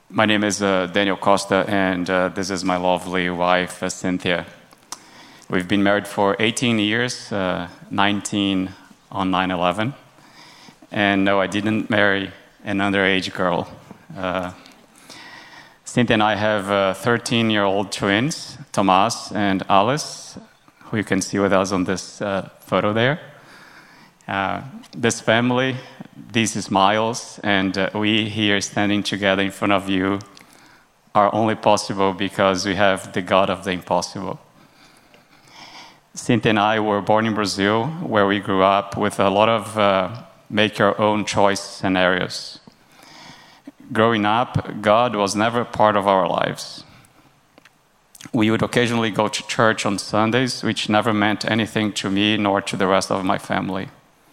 My name is Daniel Costa, and this is my lovely wife, Cynthia. We've been married for 18 years, 19 on 9/11. And no, I didn't marry an underage girl. Cynthia and I have 13-year-old twins, Tomas and Alice, who you can see with us on this photo there. This family, these smiles, and we here standing together in front of you are only possible because we have the God of the impossible. Cynthia and I were born in Brazil, where we grew up with a lot of make-your-own-choice scenarios. Growing up, God was never part of our lives. We would occasionally go to church on Sundays, which never meant anything to me nor to the rest of my family.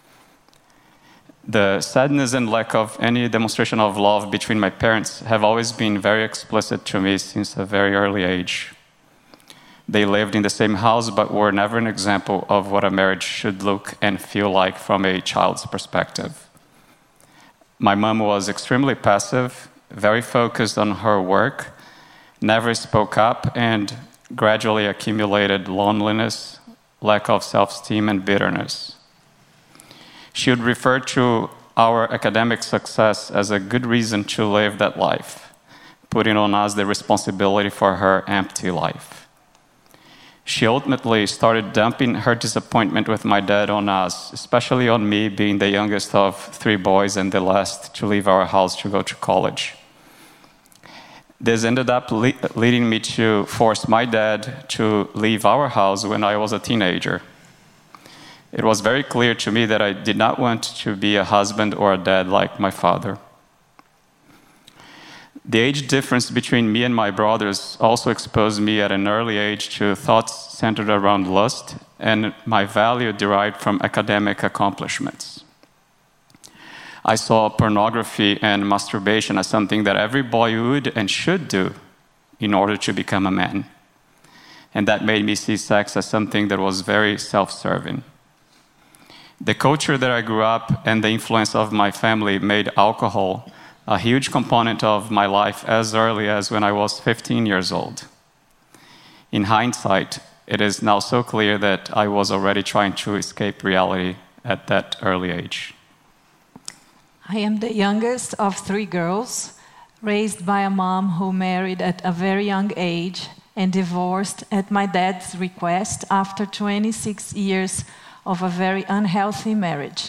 The sadness and lack of any demonstration of love between my parents have always been very explicit to me since a very early age. They lived in the same house, but were never an example of what a marriage should look and feel like from a child's perspective. My mom was extremely passive, very focused on her work, never spoke up, and gradually accumulated loneliness, lack of self-esteem, and bitterness. She would refer to our academic success as a good reason to live that life, putting on us the responsibility for her empty life. She ultimately started dumping her disappointment with my dad on us, especially on me being the youngest of 3 boys and the last to leave our house to go to college. This ended up leading me to force my dad to leave our house when I was a teenager. It was very clear to me that I did not want to be a husband or a dad like my father. The age difference between me and my brothers also exposed me at an early age to thoughts centered around lust and my value derived from academic accomplishments. I saw pornography and masturbation as something that every boy would and should do in order to become a man. And that made me see sex as something that was very self-serving. The culture that I grew up and the influence of my family made alcohol a huge component of my life as early as when I was 15 years old. In hindsight, it is now so clear that I was already trying to escape reality at that early age. I am the youngest of 3 girls, raised by a mom who married at a very young age and divorced at my dad's request after 26 years of a very unhealthy marriage.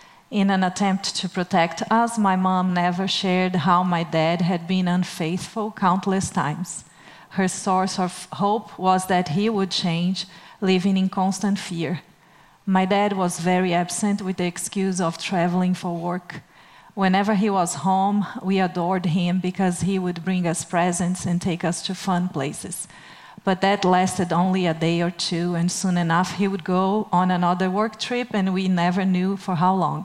In an attempt to protect us, my mom never shared how my dad had been unfaithful countless times. Her source of hope was that he would change, living in constant fear. My dad was very absent with the excuse of traveling for work. Whenever he was home, we adored him because he would bring us presents and take us to fun places. But that lasted only a day or 2, and soon enough he would go on another work trip, and we never knew for how long.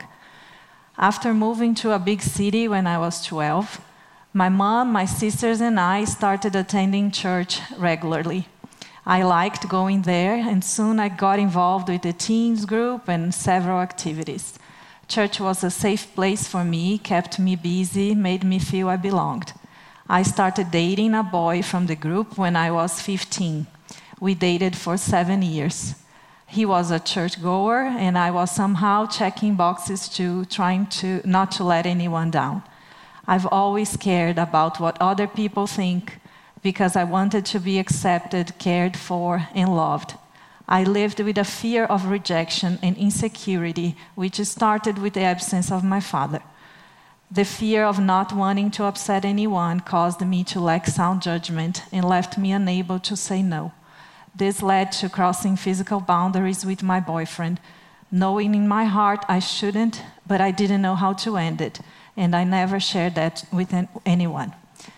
After moving to a big city when I was 12, my mom, my sisters, and I started attending church regularly. I liked going there, and soon I got involved with the teens group and several activities. Church was a safe place for me, kept me busy, made me feel I belonged. I started dating a boy from the group when I was 15. We dated for 7 years. He was a churchgoer, and I was somehow checking boxes too, trying not to let anyone down. I've always cared about what other people think because I wanted to be accepted, cared for, and loved. I lived with a fear of rejection and insecurity, which started with the absence of my father. The fear of not wanting to upset anyone caused me to lack sound judgment and left me unable to say no. This led to crossing physical boundaries with my boyfriend, knowing in my heart I shouldn't, but I didn't know how to end it, and I never shared that with anyone.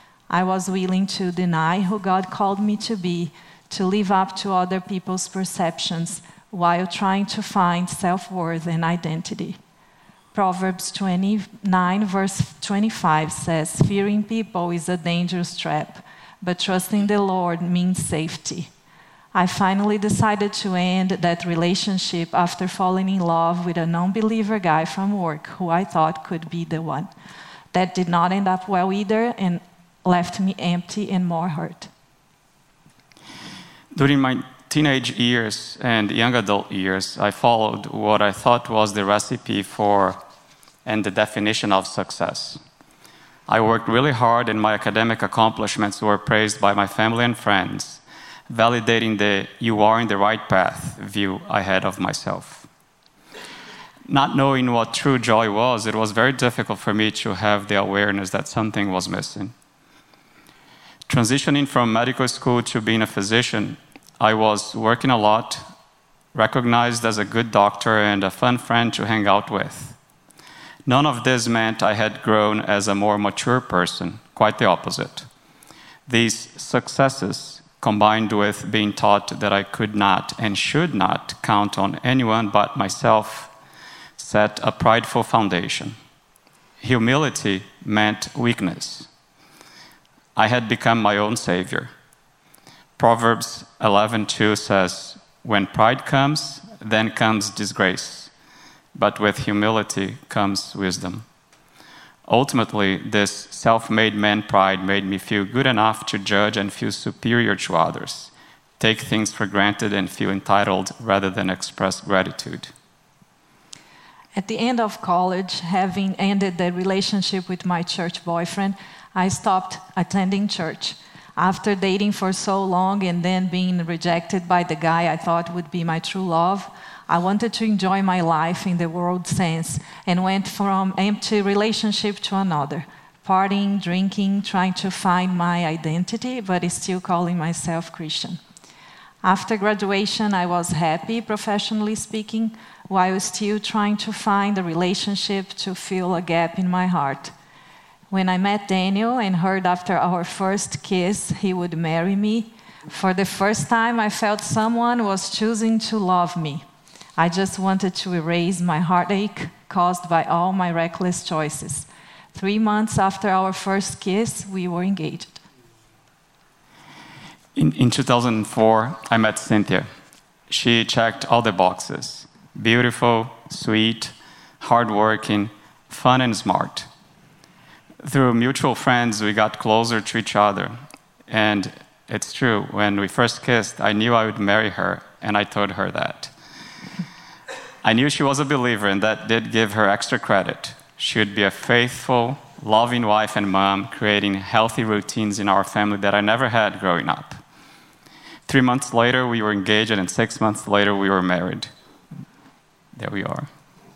I was willing to deny who God called me to be, to live up to other people's perceptions, while trying to find self-worth and identity. Proverbs 29, verse 25 says, "Fearing people is a dangerous trap, but trusting the Lord means safety." I finally decided to end that relationship after falling in love with a non-believer guy from work who I thought could be the one. That did not end up well either, and left me empty and more hurt. During my teenage years and young adult years, I followed what I thought was the recipe for and the definition of success. I worked really hard and my academic accomplishments were praised by my family and friends, validating the "you are in the right path" view I had of myself. Not knowing what true joy was, it was very difficult for me to have the awareness that something was missing. Transitioning from medical school to being a physician, I was working a lot, recognized as a good doctor and a fun friend to hang out with. None of this meant I had grown as a more mature person, quite the opposite. These successes, combined with being taught that I could not and should not count on anyone but myself, set a prideful foundation. Humility meant weakness. I had become my own savior. Proverbs 11:2 says, "When pride comes, then comes disgrace, but with humility comes wisdom." Ultimately, this self-made man pride made me feel good enough to judge and feel superior to others, take things for granted and feel entitled rather than express gratitude. At the end of college, having ended the relationship with my church boyfriend, I stopped attending church. After dating for so long and then being rejected by the guy I thought would be my true love, I wanted to enjoy my life in the world sense and went from empty relationship to another, partying, drinking, trying to find my identity, but still calling myself Christian. After graduation, I was happy, professionally speaking, while still trying to find a relationship to fill a gap in my heart. When I met Daniel and heard after our first kiss he would marry me, for the first time I felt someone was choosing to love me. I just wanted to erase my heartache caused by all my reckless choices. 3 months after our first kiss, we were engaged. In 2004, I met Cynthia. She checked all the boxes. Beautiful, sweet, hardworking, fun and smart. Through mutual friends, we got closer to each other. And it's true, when we first kissed, I knew I would marry her, and I told her that. I knew she was a believer, and that did give her extra credit. She would be a faithful, loving wife and mom, creating healthy routines in our family that I never had growing up. 3 months later, we were engaged, and 6 months later, we were married. There we are.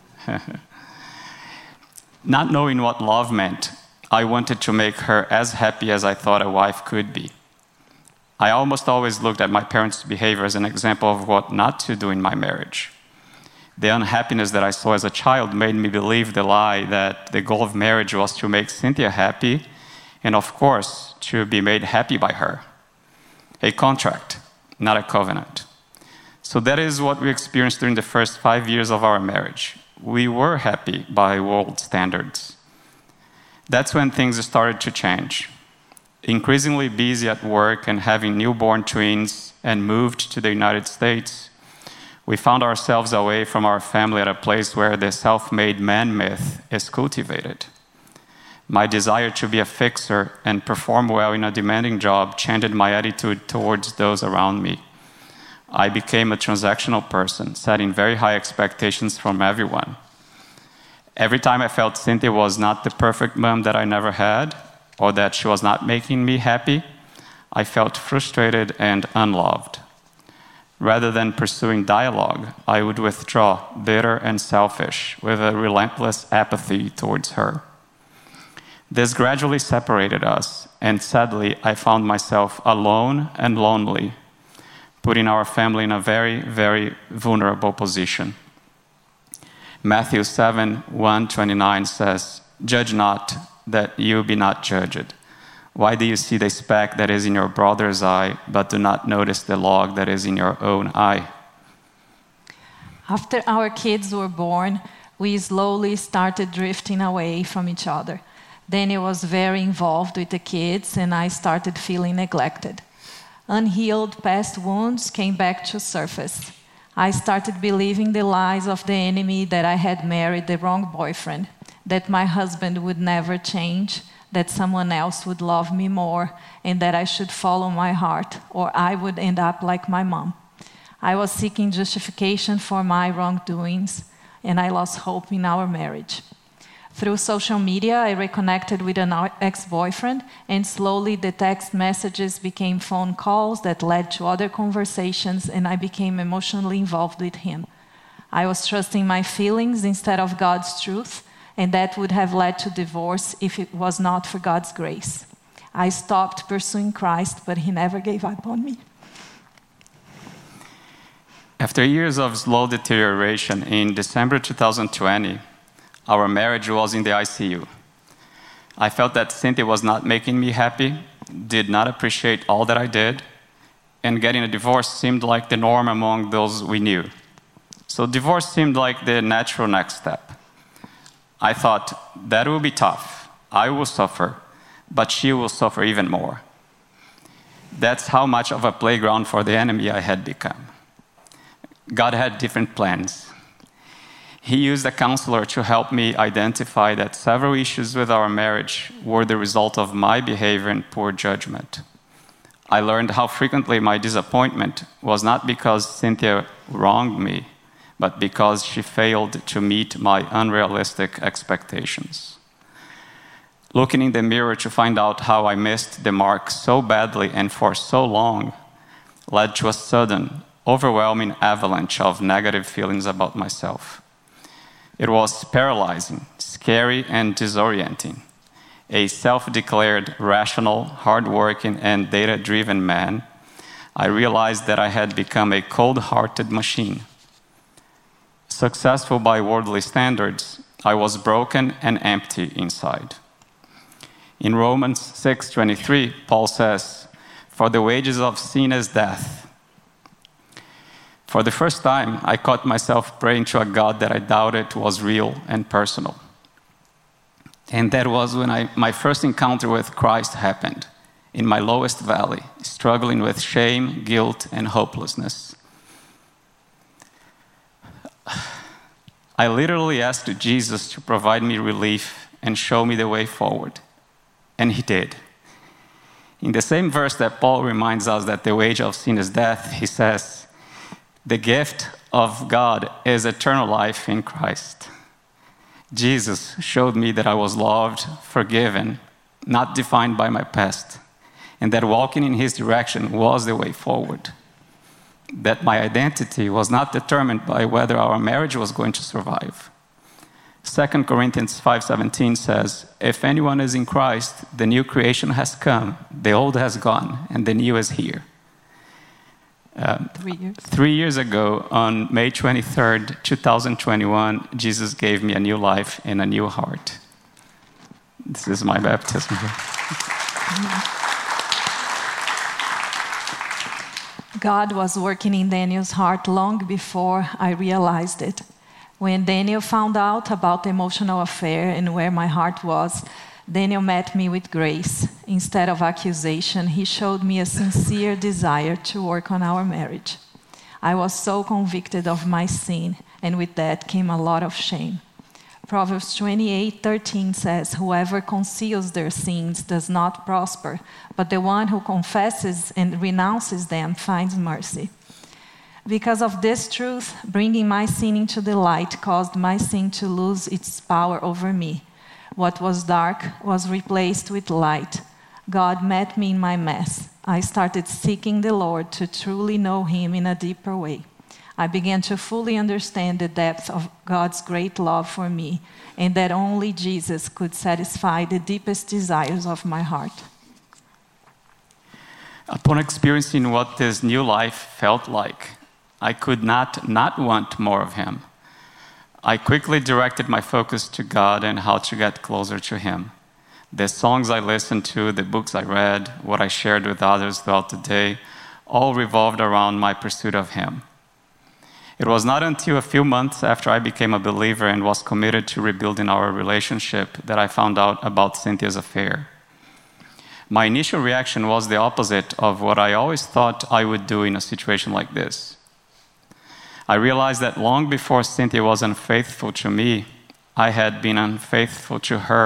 Not knowing what love meant, I wanted to make her as happy as I thought a wife could be. I almost always looked at my parents' behavior as an example of what not to do in my marriage. The unhappiness that I saw as a child made me believe the lie that the goal of marriage was to make Cynthia happy, and of course, to be made happy by her. A contract, not a covenant. So that is what we experienced during the first 5 years of our marriage. We were happy by world standards. That's when things started to change. Increasingly busy at work and having newborn twins and moved to the United States, we found ourselves away from our family at a place where the self-made man myth is cultivated. My desire to be a fixer and perform well in a demanding job changed my attitude towards those around me. I became a transactional person, setting very high expectations from everyone. Every time I felt Cynthia was not the perfect mom that I never had, or that she was not making me happy, I felt frustrated and unloved. Rather than pursuing dialogue, I would withdraw, bitter and selfish, with a relentless apathy towards her. This gradually separated us, and sadly, I found myself alone and lonely, putting our family in a very, very vulnerable position. Matthew 7:1-29 says, "Judge not, that you be not judged. Why do you see the speck that is in your brother's eye, but do not notice the log that is in your own eye?" After our kids were born, we slowly started drifting away from each other. Daniel was very involved with the kids, and I started feeling neglected. Unhealed past wounds came back to surface. I started believing the lies of the enemy that I had married the wrong boyfriend, that my husband would never change, that someone else would love me more and that I should follow my heart, or I would end up like my mom. I was seeking justification for my wrongdoings, and I lost hope in our marriage. Through social media, I reconnected with an ex-boyfriend, and slowly the text messages became phone calls that led to other conversations, and I became emotionally involved with him. I was trusting my feelings instead of God's truth, and that would have led to divorce if it was not for God's grace. I stopped pursuing Christ, but he never gave up on me. After years of slow deterioration, in December 2020, our marriage was in the ICU. I felt that Cynthia was not making me happy, did not appreciate all that I did, and getting a divorce seemed like the norm among those we knew. So divorce seemed like the natural next step. I thought, that will be tough. I will suffer, but she will suffer even more. That's how much of a playground for the enemy I had become. God had different plans. He used a counselor to help me identify that several issues with our marriage were the result of my behavior and poor judgment. I learned how frequently my disappointment was not because Cynthia wronged me, but because she failed to meet my unrealistic expectations. Looking in the mirror to find out how I missed the mark so badly and for so long led to a sudden, overwhelming avalanche of negative feelings about myself. It was paralyzing, scary, and disorienting. A self-declared, rational, hardworking, and data-driven man, I realized that I had become a cold-hearted machine. Successful by worldly standards, I was broken and empty inside. In Romans 6:23, Paul says, "For the wages of sin is death." For the first time, I caught myself praying to a God that I doubted was real and personal. And that was when my first encounter with Christ happened, in my lowest valley, struggling with shame, guilt, and hopelessness. I literally asked Jesus to provide me relief and show me the way forward. And he did. In the same verse that Paul reminds us that the wage of sin is death, he says, "The gift of God is eternal life in Christ." Jesus showed me that I was loved, forgiven, not defined by my past, and that walking in his direction was the way forward. That my identity was not determined by whether our marriage was going to survive. 2 Corinthians 5:17 says, "If anyone is in Christ, the new creation has come, the old has gone, and the new is here." 3 years ago, on May 23rd, 2021, Jesus gave me a new life and a new heart. This is my baptism. God was working in Daniel's heart long before I realized it. When Daniel found out about the emotional affair and where my heart was, Daniel met me with grace. Instead of accusation, he showed me a sincere desire to work on our marriage. I was so convicted of my sin, and with that came a lot of shame. Proverbs 28:13 says, "Whoever conceals their sins does not prosper, but the one who confesses and renounces them finds mercy." Because of this truth, bringing my sin into the light caused my sin to lose its power over me. What was dark was replaced with light. God met me in my mess. I started seeking the Lord to truly know him in a deeper way. I began to fully understand the depth of God's great love for me, and that only Jesus could satisfy the deepest desires of my heart. Upon experiencing what this new life felt like, I could not want more of him. I quickly directed my focus to God and how to get closer to him. The songs I listened to, the books I read, what I shared with others throughout the day, all revolved around my pursuit of him. It was not until a few months after I became a believer and was committed to rebuilding our relationship that I found out about Cynthia's affair. My initial reaction was the opposite of what I always thought I would do in a situation like this. I realized that long before Cynthia was unfaithful to me, I had been unfaithful to her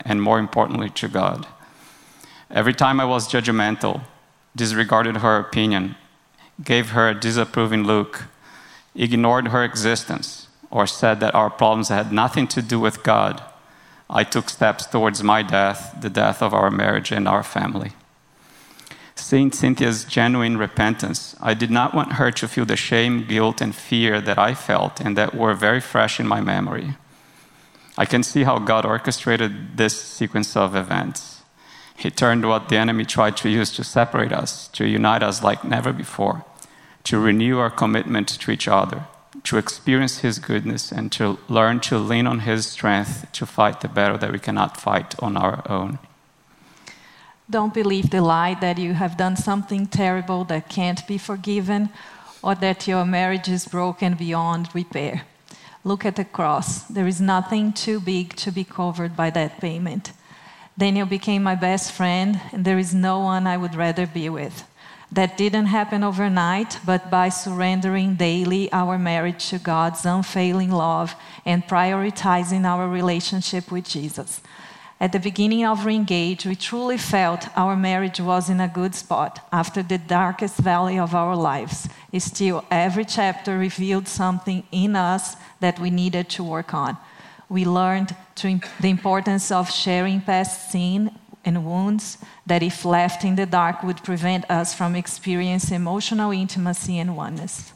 and more importantly, to God. Every time I was judgmental, disregarded her opinion, gave her a disapproving look, ignored her existence, or said that our problems had nothing to do with God, I took steps towards my death, the death of our marriage and our family. Seeing Cynthia's genuine repentance, I did not want her to feel the shame, guilt, and fear that I felt and that were very fresh in my memory. I can see how God orchestrated this sequence of events. He turned what the enemy tried to use to separate us, to unite us like never before, to renew our commitment to each other, to experience His goodness, and to learn to lean on His strength to fight the battle that we cannot fight on our own. Don't believe the lie that you have done something terrible that can't be forgiven, or that your marriage is broken beyond repair. Look at the cross. There is nothing too big to be covered by that payment. Daniel became my best friend, and there is no one I would rather be with. That didn't happen overnight, but by surrendering daily our marriage to God's unfailing love and prioritizing our relationship with Jesus. At the beginning of Reengage, we truly felt our marriage was in a good spot after the darkest valley of our lives. Still, every chapter revealed something in us that we needed to work on. We learned the importance of sharing past sin and wounds that, if left in the dark, would prevent us from experiencing emotional intimacy and oneness.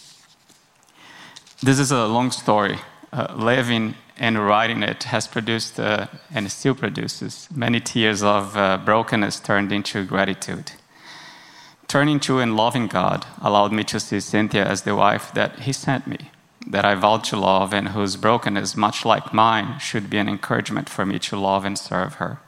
This is a long story. Living and writing it has produced, and still produces, many tears of brokenness turned into gratitude. Turning to and loving God allowed me to see Cynthia as the wife that He sent me, that I vowed to love, and whose brokenness, much like mine, should be an encouragement for me to love and serve her.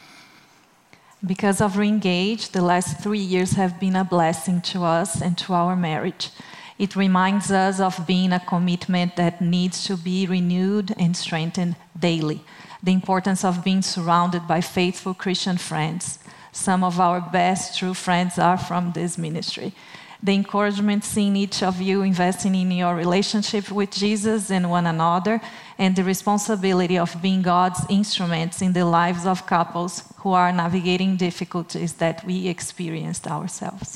Because of Reengage, the last 3 years have been a blessing to us and to our marriage. It reminds us of being a commitment that needs to be renewed and strengthened daily. The importance of being surrounded by faithful Christian friends. Some of our best true friends are from this ministry. The encouragement seeing each of you investing in your relationship with Jesus and one another, and the responsibility of being God's instruments in the lives of couples who are navigating difficulties that we experienced ourselves.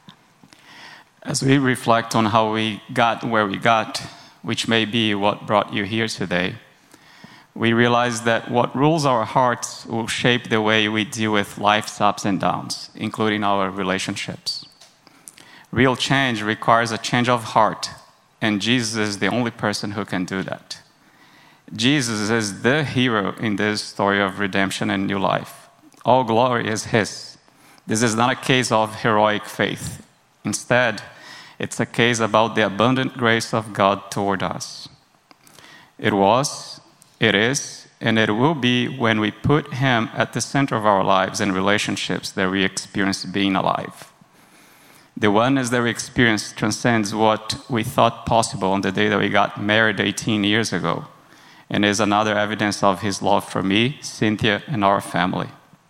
As we reflect on how we got where we got, which may be what brought you here today, we realize that what rules our hearts will shape the way we deal with life's ups and downs, including our relationships. Real change requires a change of heart, and Jesus is the only person who can do that. Jesus is the hero in this story of redemption and new life. All glory is His. This is not a case of heroic faith. Instead, it's a case about the abundant grace of God toward us. It was, it is, and it will be when we put Him at the center of our lives and relationships that we experience being alive. The oneness that we experience transcends what we thought possible on the day that we got married 18 years ago, and is another evidence of His love for me, Cynthia, and our family.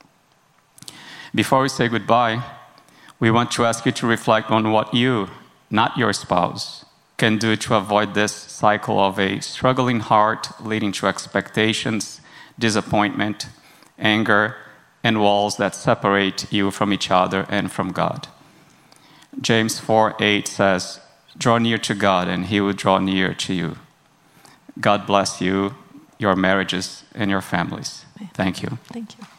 Before we say goodbye, we want to ask you to reflect on what you, not your spouse, can do to avoid this cycle of a struggling heart leading to expectations, disappointment, anger, and walls that separate you from each other and from God. James 4:8 says, "Draw near to God, and He will draw near to you." God bless you, your marriages, and your families. Thank you. Thank you.